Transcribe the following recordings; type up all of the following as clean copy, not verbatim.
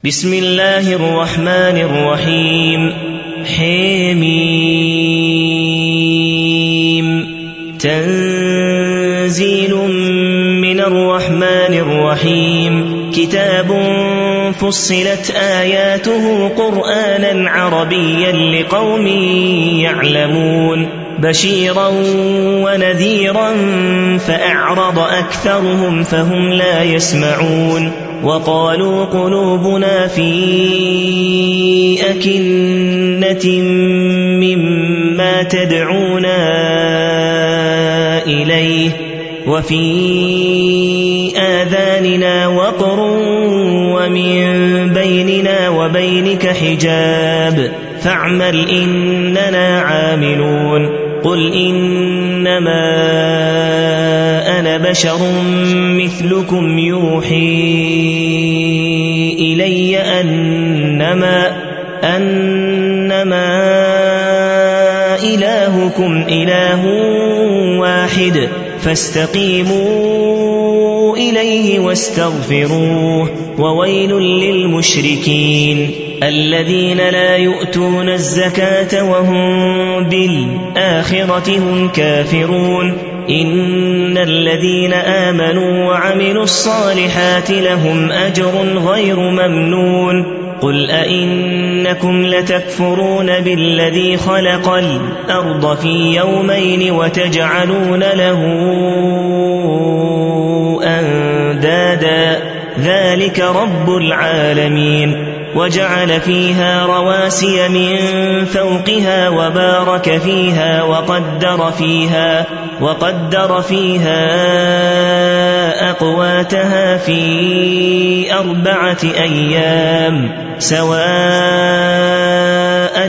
بسم الله الرحمن الرحيم حميم تنزيل من الرحمن الرحيم كتاب فصلت آياته قرآنا عربيا لقوم يعلمون بشيرا ونذيرا فأعرض أكثرهم فهم لا يسمعون وقالوا قلوبنا في أكنة مما تدعونا إليه وفي آذاننا وقر ومن بيننا وبينك حجاب فاعمل إننا عاملون قل إنما أنا بشر مثلكم يوحي إلي أنما إلهكم إله واحد فاستقيموا إليه واستغفروه وويل للمشركين الذين لا يؤتون الزكاة وهم بالآخرة هم كافرون إن الذين آمنوا وعملوا الصالحات لهم أجر غير ممنون قل أئنكم لتكفرون بالذي خلق الأرض في يومين وتجعلون له أندادا ذلك رب العالمين وجعل فيها رواسي من فوقها وبارك فيها وقدر فيها أقواتها في 4 أيام سواء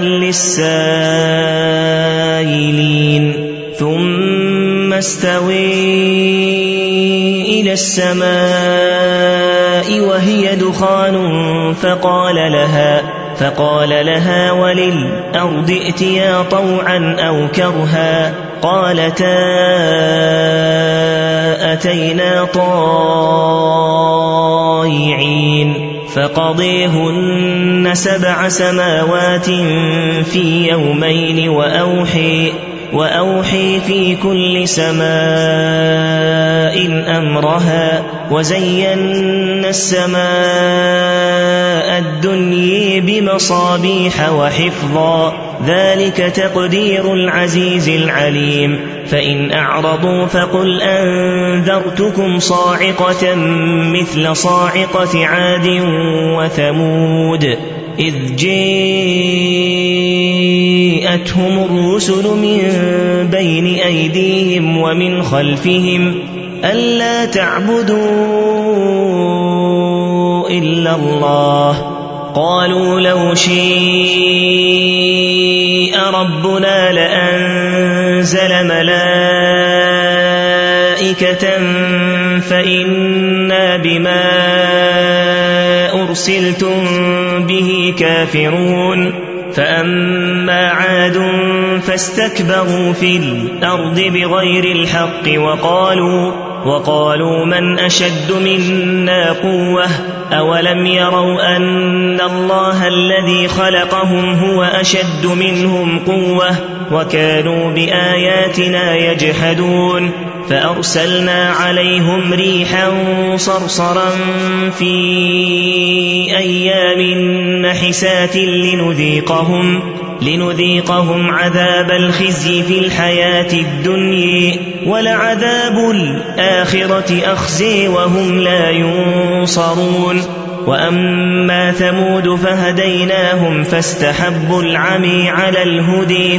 للسائلين ثم استوي إلى السماء وهي دخان فقال لها وللأرض ائتيا طوعا أو كرها قالتا أتينا طائعين فقضيهن 7 سماوات في يومين وأوحي في كل سماء أمرها وزينا السماء الدنيا بمصابيح وحفظا ذلك تقدير العزيز العليم فإن أعرضوا فقل أنذرتكم صاعقة مثل صاعقة عاد وثمود إذ جاءتهم الرسل من بين أيديهم ومن خلفهم ألا تعبدوا إلا الله قالوا لو شيء ربنا لأنزل ملائكة فإنا بما أرسلتم به كافرون فأما عاد فاستكبروا في الأرض بغير الحق وقالوا من أشد منا قوة أولم يروا أن الله الذي خلقهم هو أشد منهم قوة وكانوا بآياتنا يجحدون فأرسلنا عليهم ريحا صرصرا في أيام نحسات لنذيقهم عذاب الخزي في الحياة الدنيا ولعذاب الآخرة أخزي وهم لا ينصرون وأما ثمود فهديناهم فاستحبوا العمي على الهدي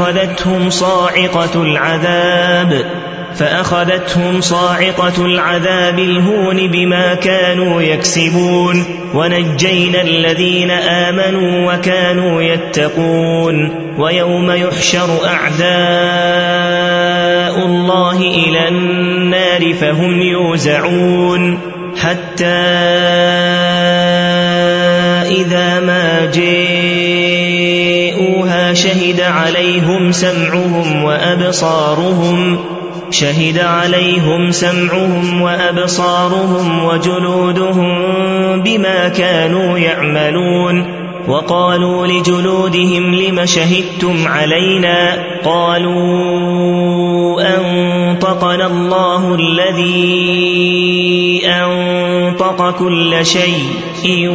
فأخذتهم صاعقة العذاب الهون بما كانوا يكسبون ونجينا الذين آمنوا وكانوا يتقون ويوم يحشر أعداء الله إلى النار فهم يوزعون حتى إذا ما جاءوها شهد عليهم سمعهم شهد عليهم سمعهم وأبصارهم وجلودهم بما كانوا يعملون وقالوا لجلودهم لم شهدتم علينا قالوا أنطقنا الله الذي أنطق كل شيء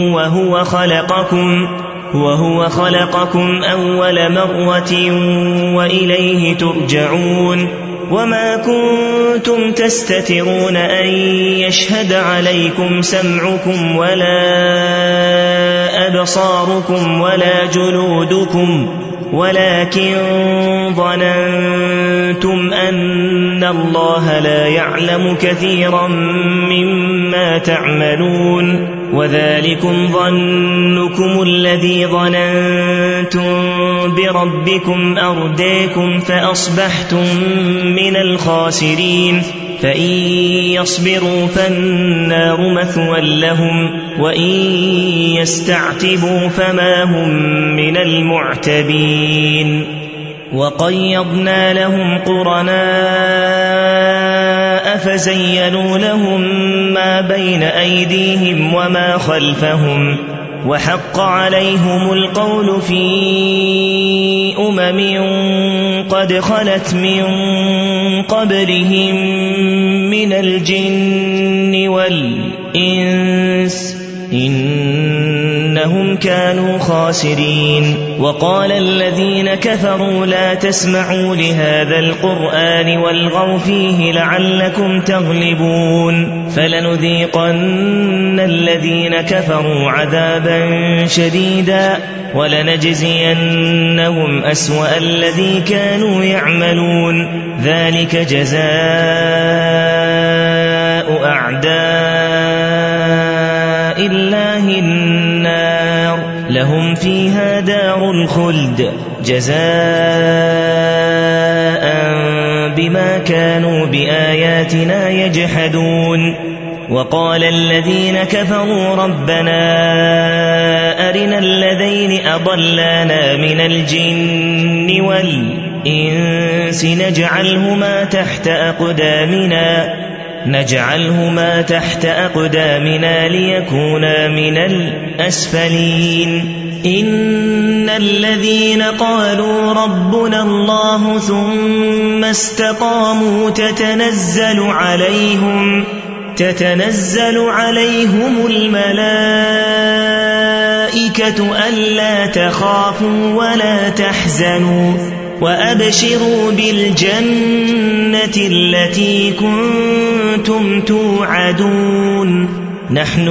وهو خلقكم أول مرة وإليه ترجعون وما كنتم تستترون أن يشهد عليكم سمعكم ولا أبصاركم ولا جلودكم ولكن ظننتم أن الله لا يعلم كثيرا مما تعملون وذلكم ظنكم الذي ظننتم بربكم أرديكم فأصبحتم من الخاسرين فإن يصبروا فالنار مثوى لهم وإن يستعتبوا فما هم من المعتبين وقيضنا لهم قرناء فزينوا لهم ما بين أيديهم وما خلفهم وحق عليهم القول في قد خلت من قبلهم من الجن والإنس إنهم كانوا خاسرين وقال الذين كفروا لا تسمعوا لهذا القرآن والغوا فيه لعلكم تغلبون فلنذيقن الذين كفروا عذابا شديدا ولنجزينهم أسوأ الذي كانوا يعملون ذلك جزاء أعداء الله النار لهم فيها دار الخلد جزاء بما كانوا بآياتنا يجحدون وقال الذين كفروا ربنا أرنا الذين أضلانا من الجن والإنس نجعلهما تحت أقدامنا ليكونا من الأسفلين إن الذين قالوا ربنا الله ثم استقاموا تتنزل عليهم الملائكة ألا تخافوا ولا تحزنوا وأبشروا بالجنة التي كنتم توعدون نحن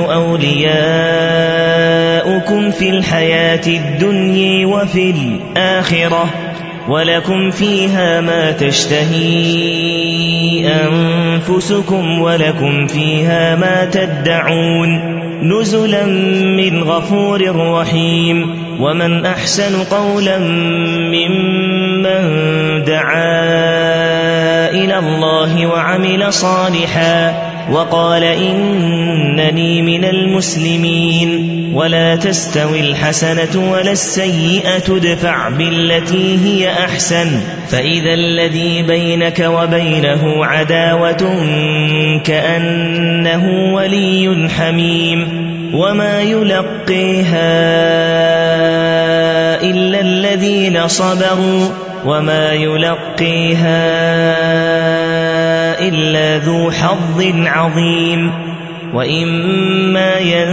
أولياؤكم في الحياة الدنيا وفي الآخرة ولكم فيها ما تشتهي أنفسكم ولكم فيها ما تدعون نزلا من غفور رحيم ومن أحسن قولا ممن دعا إلى الله وعمل صالحا وقال إنني من المسلمين ولا تستوي الحسنة ولا السيئة ادفع بالتي هي أحسن فإذا الذي بينك وبينه عداوة كأنه ولي حميم وما يلقيها إلا الذين صبروا وما يلقيها إلا ذو حظ عظيم وإما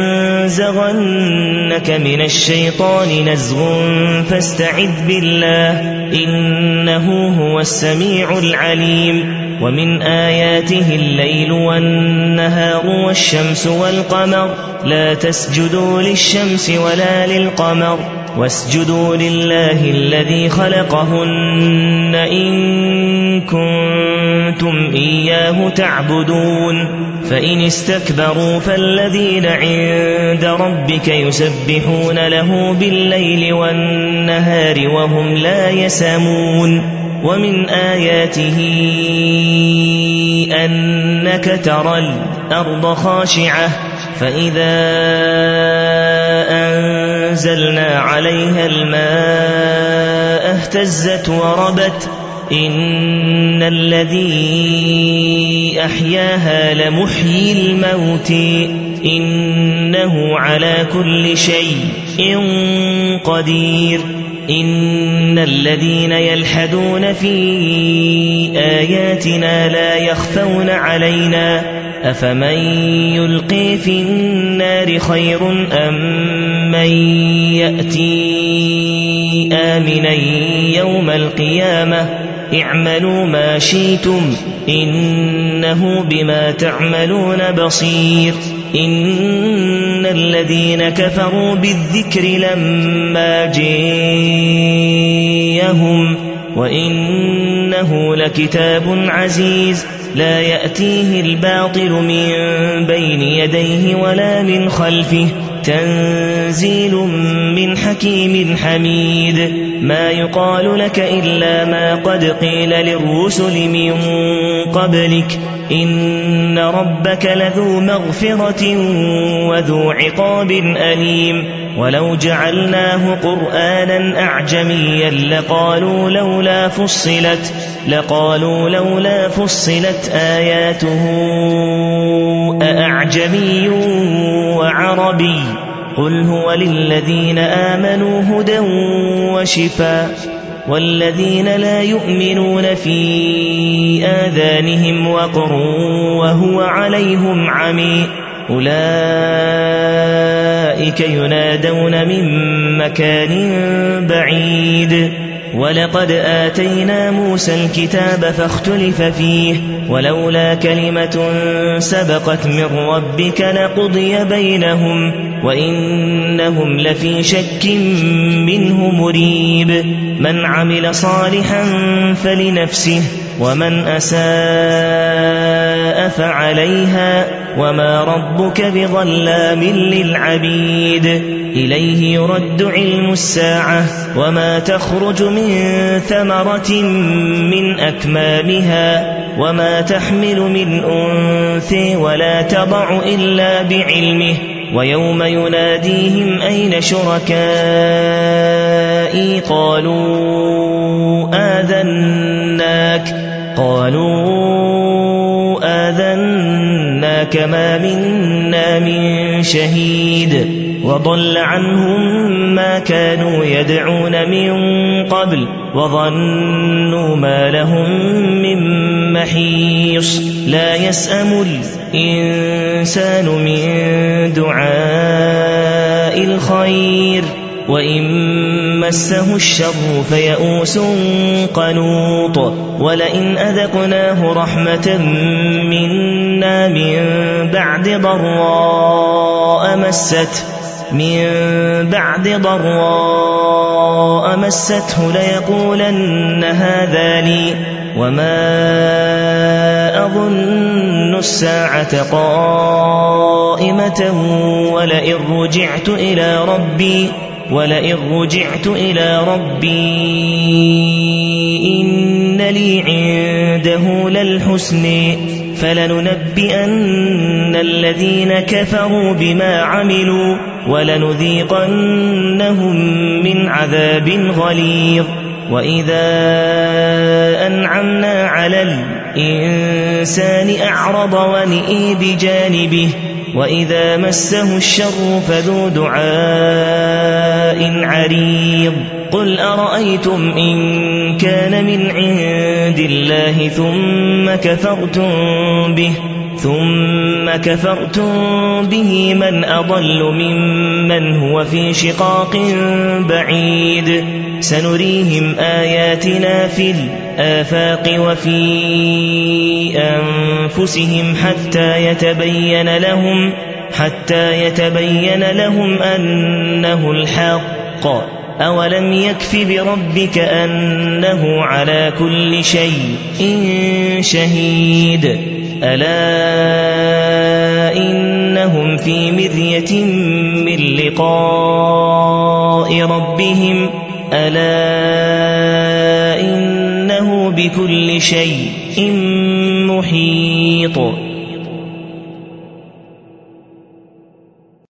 ينزغنك من الشيطان نزغ فاستعذ بالله إنه هو السميع العليم ومن آياته الليل والنهار والشمس والقمر لا تسجدوا للشمس ولا للقمر واسجدوا لله الذي خلقهن إن كنتم إياه تعبدون فإن استكبروا فالذين عند ربك يسبحون له بالليل والنهار وهم لا يسامون ومن آياته أنك ترى الأرض خاشعة فإذا أنزلنا عليها الماء اهتزت إن الذي أحياها لمحيي الموت إنه على كل شيء قدير إن الذين يلحدون في آياتنا لا يخفون علينا أفمن يلقي في النار خير أم من يأتي آمنا يوم القيامة اعملوا ما شئتم إنه بما تعملون بصير إن الذين كفروا بالذكر لما جاءهم وإنه لكتاب عزيز لا يأتيه الباطل من بين يديه ولا من خلفه تنزيل من حكيم حميد ما يقال لك إلا ما قد قيل للرسل من قبلك إن ربك لذو مغفرة وذو عقاب أليم ولو جعلناه قرآنا أعجميا لقالوا لولا فصلت آياته أأعجمي وعربي قل هو للذين آمنوا هدى وشفاء والذين لا يؤمنون في آذانهم وقر وهو عليهم عمي أولئك ينادون من مكان بعيد ولقد آتينا موسى الكتاب فاختلف فيه ولولا كلمة سبقت من ربك لقضي بينهم وإنهم لفي شك منه مريب من عمل صالحا فلنفسه ومن أساء فعليها وما ربك بظلام للعبيد إليه يرد علم الساعة وما تخرج من ثمرة من أكمامها وما تحمل من أنثى ولا تضع إلا بعلمه ويوم يناديهم أين شركائي قالوا آذناك ما منا من شهيد وضل عنهم ما كانوا يدعون من قبل وظنوا ما لهم من محيص لا يسأم الإنسان من دعاء الخير وإن مسه الشر فيئوس قنوط ولئن أذقناه رحمة منا من بعد ضراء مسته ليقولن هذا لي وما أظن الساعة قائمة ولئن رجعت إلى ربي إن لي عنده للحسن فلننبئن الذين كفروا بما عملوا ولنذيقنهم من عذاب غليظ وإذا أنعمنا على الإنسان أعرض ونئي بجانبه وإذا مسه الشر فذو دعاء عريض قل أرأيتم إن كان من عند الله ثم كفرتم به من أضل ممن هو في شقاق بعيد سنريهم آياتنا في الآفاق وفي أنفسهم حتى يتبين لهم أنه الحق أولم يكف بربك أنه على كل شيء شهيد ألا إنهم في مرية من لقاء ربهم ألا إنه بكل شيء محيط